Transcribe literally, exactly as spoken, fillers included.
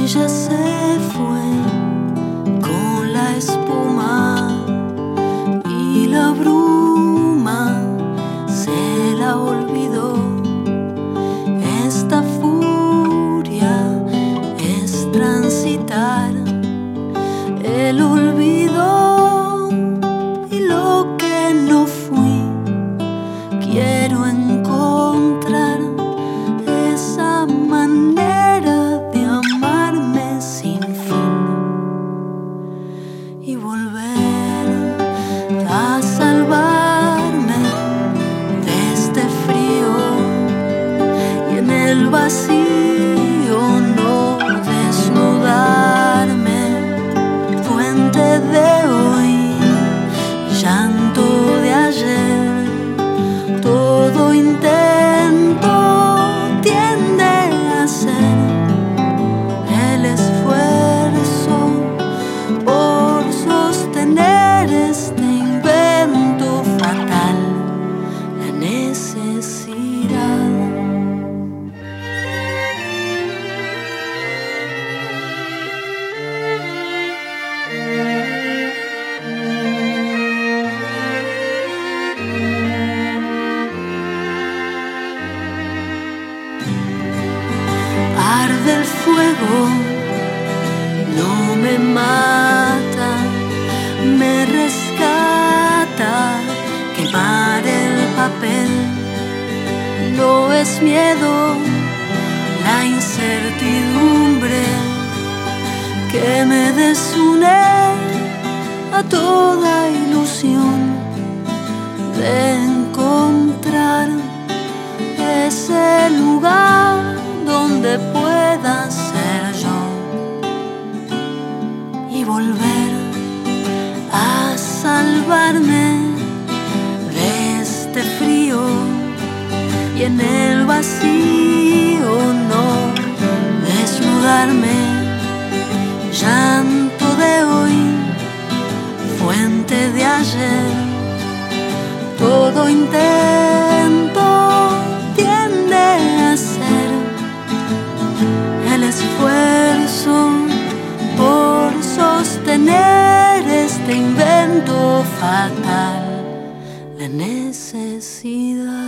ella se fue con la espuma y la bruma se la olvidó. Esta furia es transitar el olvido y lo que no fui. Quiero encontrar esa manera de amarme sin fin y volver a salvarme de este frío y en el vacío no desnudarme. Fuente de hoy, llanto de ayer, todo intento tiende a ser el esfuerzo por sostener este invento fatal, la necesidad. Arde el fuego, no me mata, me rescata. Quemar el papel no es miedo, la incertidumbre que me desune a toda ilusión de encontrar ese lugar donde pueda ser yo y volver a salvarme de este frío y en el vacío no desnudarme. Llanto de hoy, fuente de ayer, todo intento tiende a ser el esfuerzo por sostener este invento fatal, la necesidad.